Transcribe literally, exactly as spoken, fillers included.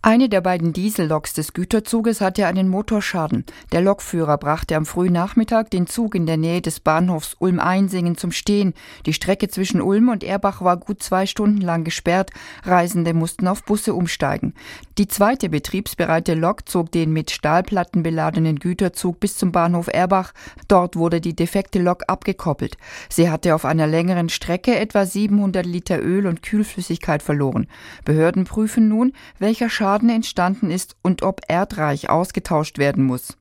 Eine der beiden Dieselloks des Güterzuges hatte einen Motorschaden. Der Lokführer brachte am frühen Nachmittag den Zug in der Nähe des Bahnhofs Ulm-Einsingen zum Stehen. Die Strecke zwischen Ulm und Erbach war gut zwei Stunden lang gesperrt. Reisende mussten auf Busse umsteigen. Die zweite betriebsbereite Lok zog den mit Stahlplatten beladenen Güterzug bis zum Bahnhof Erbach. Dort wurde die defekte Lok abgekoppelt. Sie hatte auf einer längeren Strecke etwa siebenhundert Liter Öl und Kühlflüssigkeit verloren. Behörden prüfen nun, welcher Schaden entstanden ist und ob Erdreich ausgetauscht werden muss.